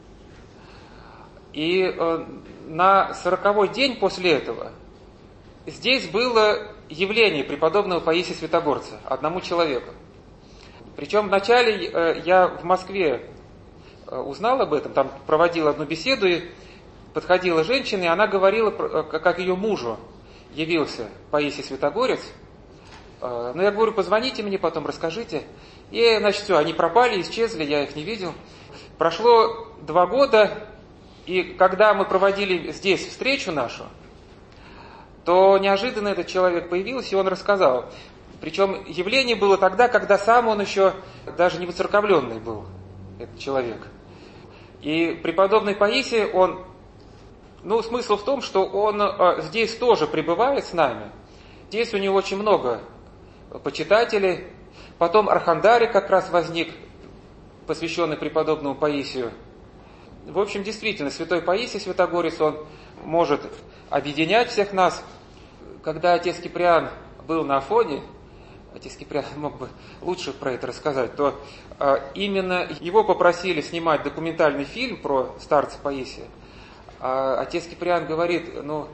И на 40-й день после этого здесь было явление преподобного Паисия Святогорца одному человеку. Причем вначале я в Москве узнал об этом, там проводил одну беседу, и подходила женщина, и она говорила, как ее мужу явился Паисий Святогорец. Но я говорю, позвоните мне потом, расскажите. И, значит, все, они пропали, исчезли, я их не видел. Прошло 2 года, и когда мы проводили здесь встречу нашу, то неожиданно этот человек появился, и он рассказал. Причем явление было тогда, когда сам он еще даже не воцерковленный был, этот человек. И преподобный Паисий, смысл в том, что он здесь тоже пребывает с нами. Здесь у него очень много почитателей. Потом Архандарий как раз возник, посвященный преподобному Паисию. В общем, действительно, святой Паисий Святогорец, он может объединять всех нас. Когда отец Киприан был на Афоне, отец Киприан мог бы лучше про это рассказать, то именно его попросили снимать документальный фильм про старца Паисия. А отец Киприан говорит,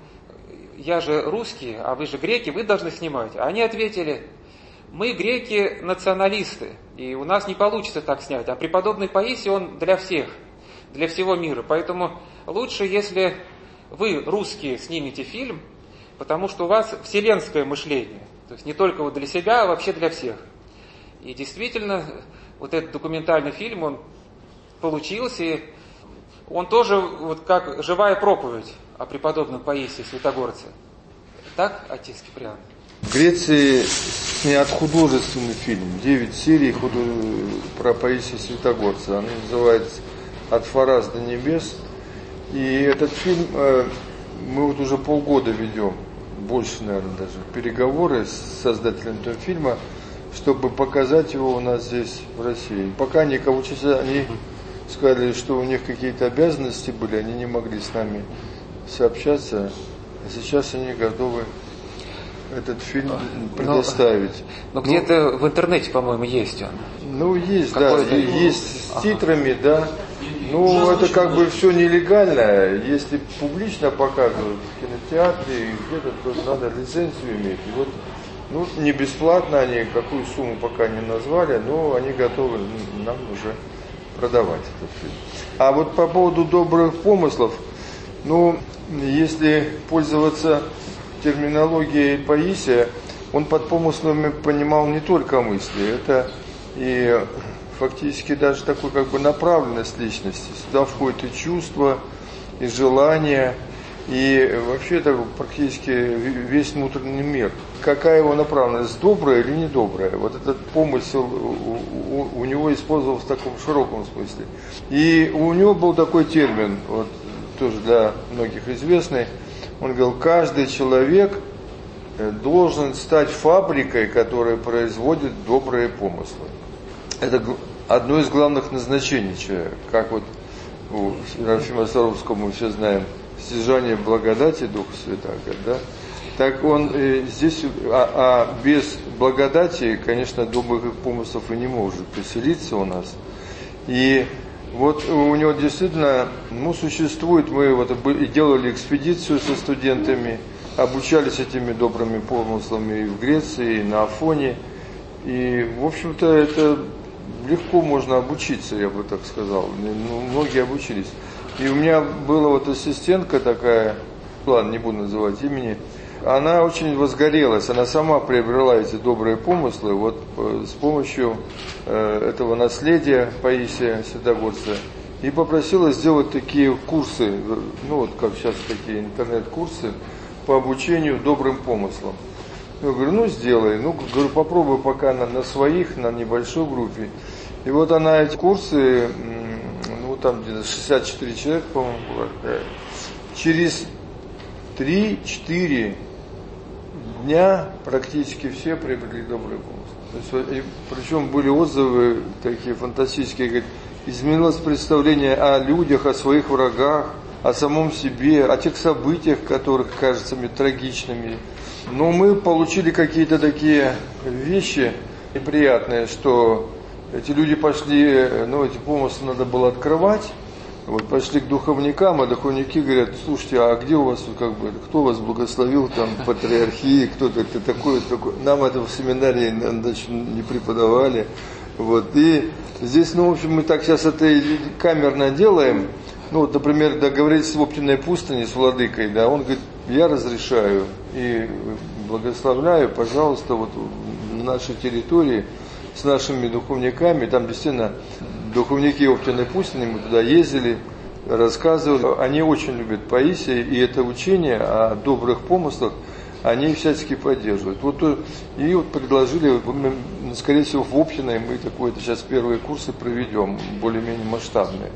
я же русский, а вы же греки, вы должны снимать. А они ответили, мы греки националисты, и у нас не получится так снять. А преподобный Паисий, он для всех, для всего мира. Поэтому лучше, если вы, русские, снимете фильм, потому что у вас вселенское мышление. То есть не только вот для себя, а вообще для всех. И действительно, вот этот документальный фильм, он получился, и он тоже вот как живая проповедь о преподобном Паисии Святогорце. Так, отец Киприан?
В Греции снят художественный фильм, 9 серий про Паисия Святогорца. Он называется «От Фараз до небес». И этот фильм мы вот уже полгода ведем, больше, наверное, даже, переговоры с создателем этого фильма, чтобы показать его у нас здесь, в России. Пока никого, они сказали, что у них какие-то обязанности были, они не могли с нами сообщаться, а сейчас они готовы этот фильм предоставить.
Но где-то в интернете, по-моему, есть он.
Есть, да, есть с титрами, да. Это как бы все нелегально. Если публично показывают в кинотеатре, где-то, то надо лицензию иметь. И вот, не бесплатно они, какую сумму пока не назвали, но они готовы нам уже продавать этот фильм. А вот по поводу добрых помыслов, если пользоваться терминологией Паисия, он под помыслами понимал не только мысли, это и фактически даже такой как бы направленность личности. Сюда входит и чувства, и желания, и вообще это практически весь внутренний мир. Какая его направленность, добрая или недобрая? Вот этот помысел у него использовался в таком широком смысле. И у него был такой термин, вот тоже для многих известный, он говорил, каждый человек должен стать фабрикой, которая производит добрые помыслы. Это одно из главных назначений человека. Как вот у Серафима Саровского мы все знаем, стяжание благодати Духа Святаго, да? Так он здесь, без благодати, конечно, добрых помыслов и не может поселиться у нас. И вот у него действительно, существует, мы вот делали экспедицию со студентами, обучались этими добрыми помыслами и в Греции, и на Афоне. И, в общем-то, это легко можно обучиться, я бы так сказал. Многие обучились. И у меня была вот ассистентка такая, ладно, не буду называть имени, она очень возгорелась, она сама приобрела эти добрые помыслы вот с помощью этого наследия Паисия Святогорца и попросила сделать такие курсы, как сейчас такие интернет-курсы по обучению добрым помыслам. Я говорю, сделай, говорю, попробуй пока на своих, на небольшой группе. И вот она эти курсы, ну там где-то 64 человека, по-моему, было, через 3-4 дня практически все приобрели добрый помысл. То есть, причем были отзывы такие фантастические, говорят, изменилось представление о людях, о своих врагах, о самом себе, о тех событиях, которых кажутся мне трагичными. Но мы получили какие-то такие вещи неприятные, что эти люди пошли, эти помыслы надо было открывать. Вот пошли к духовникам, а духовники говорят: слушайте, а где у вас кто вас благословил, там, патриархии, кто-то такой. Нам это в семинарии не преподавали. Вот. И здесь, в общем, мы так сейчас это камерно делаем. Например, договорились в Оптиной пустыне с владыкой, да, он говорит: я разрешаю и благословляю, пожалуйста, вот на нашей территории с нашими духовниками. Там действительно духовники Оптиной пустыни, мы туда ездили, рассказывали. Они очень любят Паисия, и это учение о добрых помыслах они всячески поддерживают. И предложили, скорее всего, в Оптиной мы такое-то сейчас первые курсы проведем, более-менее масштабные.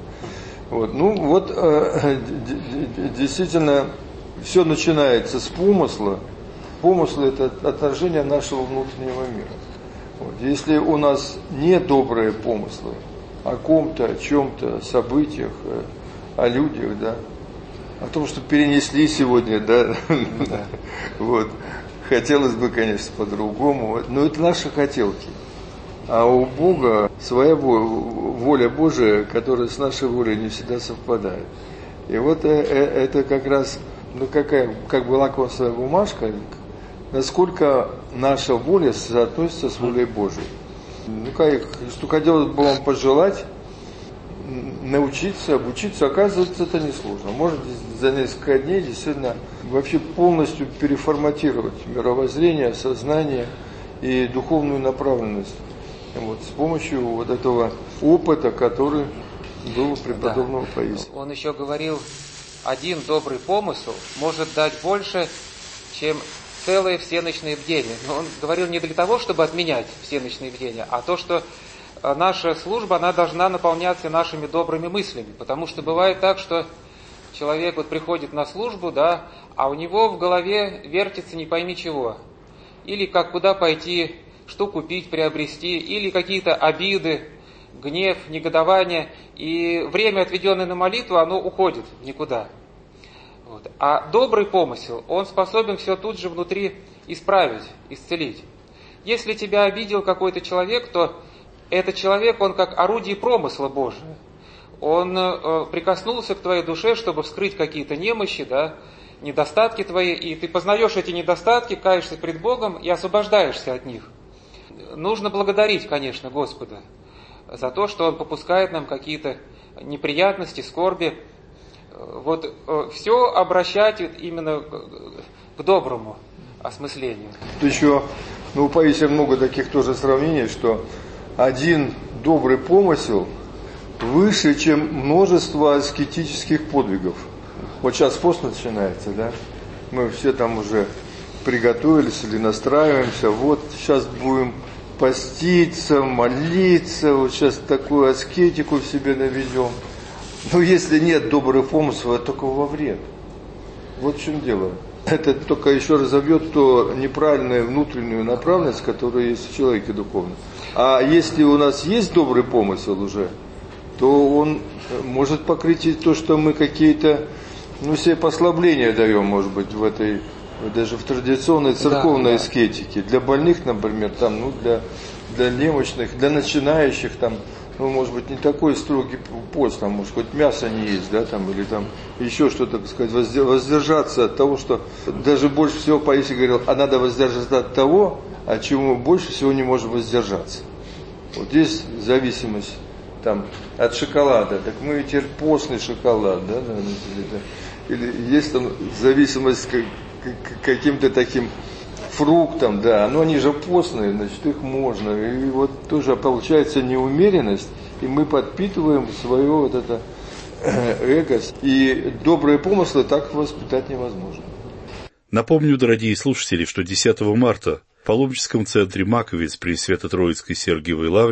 Действительно, все начинается с помысла. Помысл – это отражение нашего внутреннего мира. Если у нас не добрые помыслы о ком-то, о чем-то, о событиях, о людях, да, о том, что перенесли сегодня, да, хотелось бы, конечно, по-другому, но это наши хотелки. А у Бога своя воля Божия, которая с нашей волей не всегда совпадает. И это как раз, как бы лакмусовая бумажка, насколько наша воля соотносится с волей Божией. Что хотелось бы вам пожелать, научиться, обучиться, оказывается, это несложно. Можно за несколько дней действительно вообще полностью переформатировать мировоззрение, сознание и духовную направленность. С помощью этого опыта, который был у преподобного Паисия.
Он еще говорил, один добрый помысл может дать больше, чем целые всеночные бдения. Но он говорил не для того, чтобы отменять всеночные бдения, а то, что наша служба, она должна наполняться нашими добрыми мыслями. Потому что бывает так, что человек приходит на службу, да, а у него в голове вертится не пойми чего. Или куда пойти, что купить, приобрести, или какие-то обиды, гнев, негодование. И время, отведенное на молитву, оно уходит никуда. А добрый помысел, он способен все тут же внутри исправить, исцелить. Если тебя обидел какой-то человек, то этот человек, он как орудие промысла Божия. Он прикоснулся к твоей душе, чтобы вскрыть какие-то немощи, да, недостатки твои, и ты познаешь эти недостатки, каешься пред Богом и освобождаешься от них. Нужно благодарить, конечно, Господа за то, что Он попускает нам какие-то неприятности, скорби. Все обращать именно к доброму осмыслению.
Еще, у Паисия много таких тоже сравнений, что один добрый помысел выше, чем множество аскетических подвигов. Сейчас пост начинается, да? Мы все там уже приготовились или настраиваемся. Сейчас будем поститься, молиться, сейчас такую аскетику в себе наведем. Но если нет добрых помыслов, это только во вред. Вот в чем дело. Это только еще разобьет ту неправильную внутреннюю направленность, которая есть в человеке духовном. А если у нас есть добрый помысел уже, то он может покрыть и то, что мы какие-то, себе послабления даем, может быть, в этой, даже в традиционной церковной аскетике. Для больных, например, для немощных, для начинающих, может быть, не такой строгий пост, может, хоть мясо не есть, да, или еще что-то, так сказать, воздержаться от того, что даже больше всего Паисий говорил, надо воздержаться от того, от чего мы больше всего не можем воздержаться. Есть зависимость от шоколада, так мы теперь постный шоколад, да, или есть зависимость к каким-то таким фруктам, да, но они же постные, значит, их можно. И тоже получается неумеренность, и мы подпитываем свое это эго. И добрые помыслы так воспитать невозможно.
Напомню, дорогие слушатели, что 10 марта в паломническом центре Маковец при Свято-Троицкой Сергиевой Лавре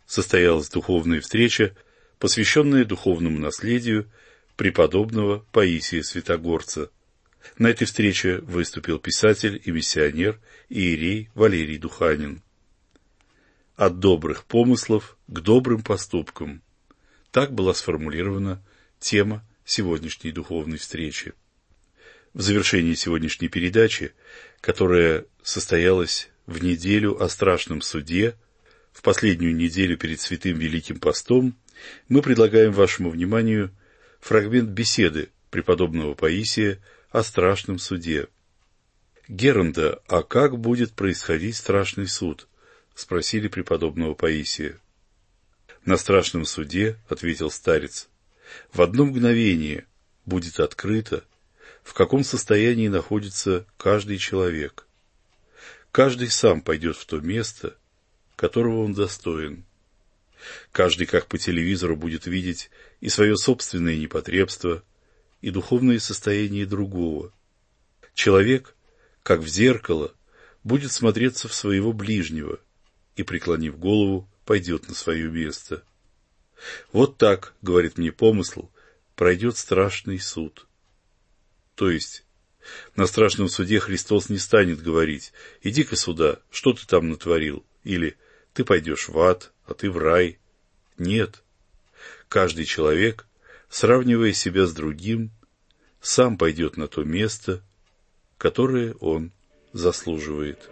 состоялась духовная встреча, посвященная духовному наследию преподобного Паисия Святогорца. На этой встрече выступил писатель и миссионер иерей Валерий Духанин. «От добрых помыслов к добрым поступкам». Так была сформулирована тема сегодняшней духовной встречи. В завершении сегодняшней передачи, которая состоялась в неделю о страшном суде, в последнюю неделю перед Святым Великим Постом, мы предлагаем вашему вниманию фрагмент беседы преподобного Паисия о страшном суде. «Геронда, а как будет происходить страшный суд?» — спросили преподобного Паисия. «На страшном суде, — ответил старец, — в одно мгновение будет открыто, в каком состоянии находится каждый человек. Каждый сам пойдет в то место, которого он достоин. Каждый, как по телевизору, будет видеть и свое собственное непотребство, и духовное состояние другого. Человек, как в зеркало, будет смотреться в своего ближнего и, преклонив голову, пойдет на свое место. Вот так, — говорит мне помысл, — пройдет страшный суд». То есть, на страшном суде Христос не станет говорить: «Иди-ка сюда, что ты там натворил?» или «Ты пойдешь в ад, а ты в рай». Нет. Каждый человек, сравнивая себя с другим, сам пойдет на то место, которое он заслуживает.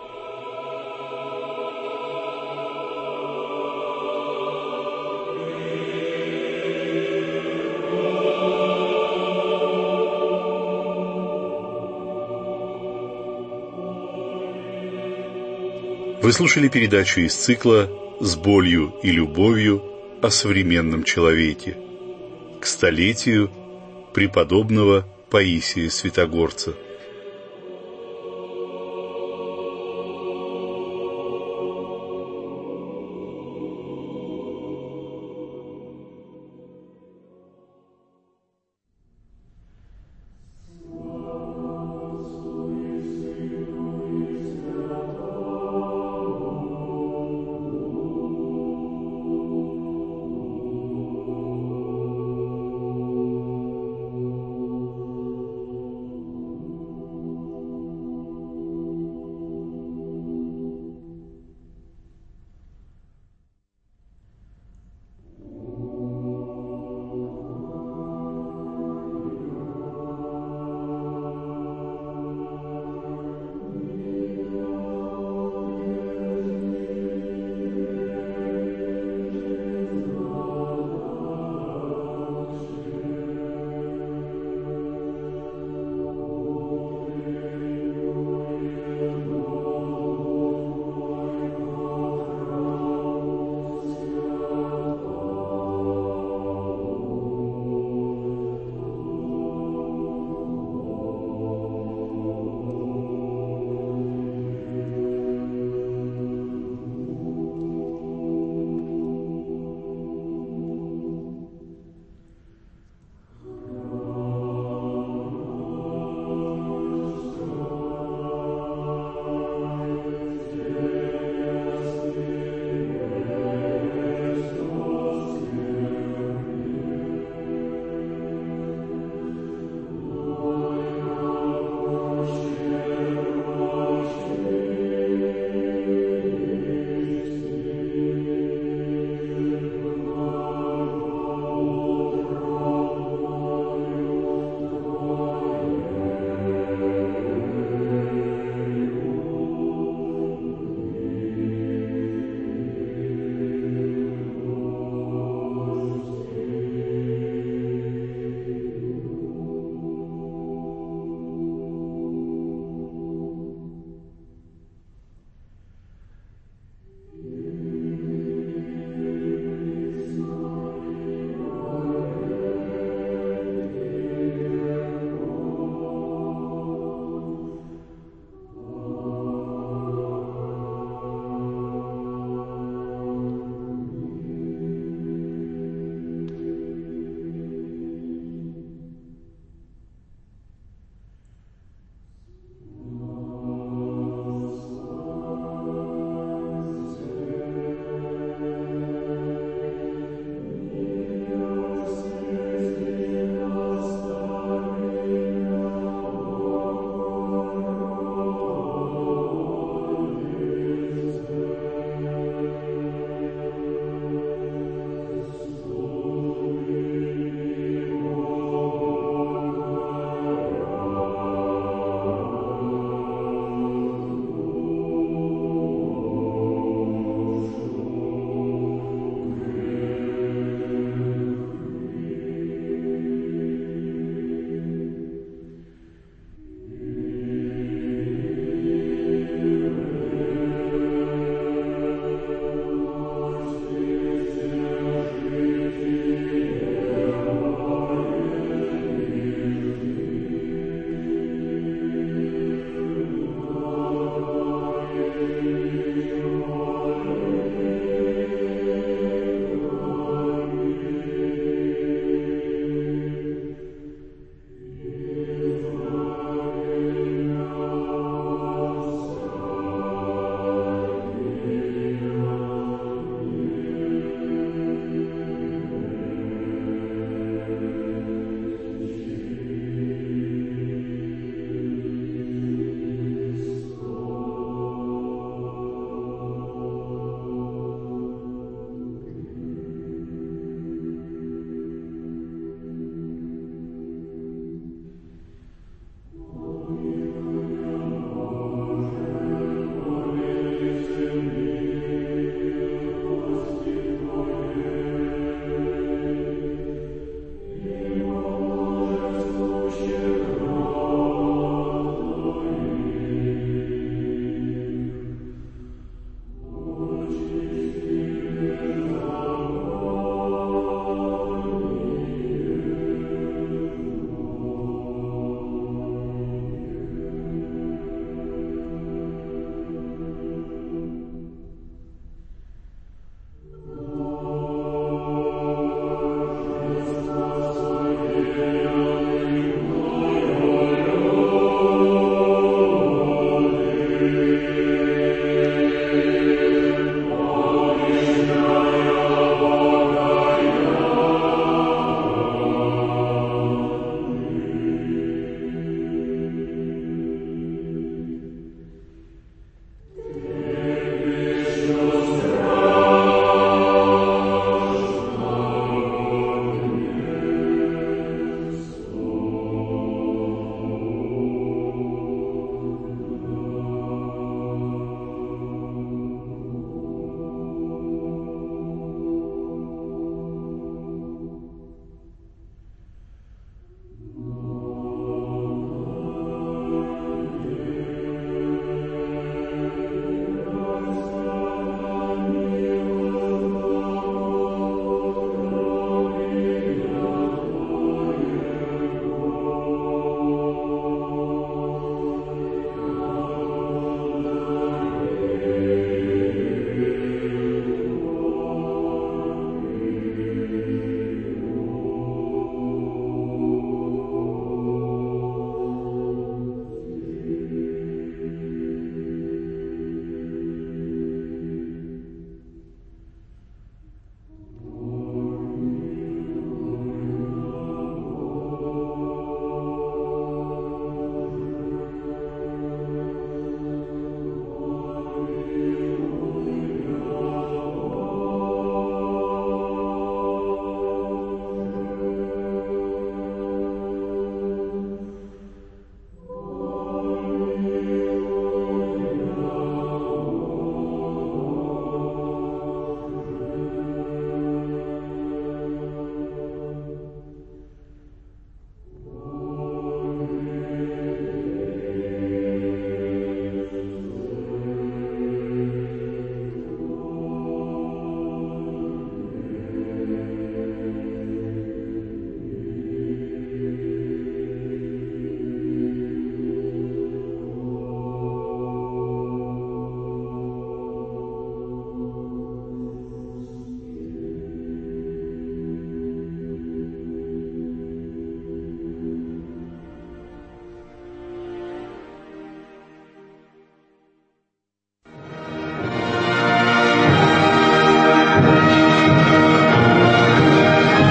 Вы слушали передачу из цикла «С болью и любовью о современном человеке» к столетию преподобного Паисия Святогорца.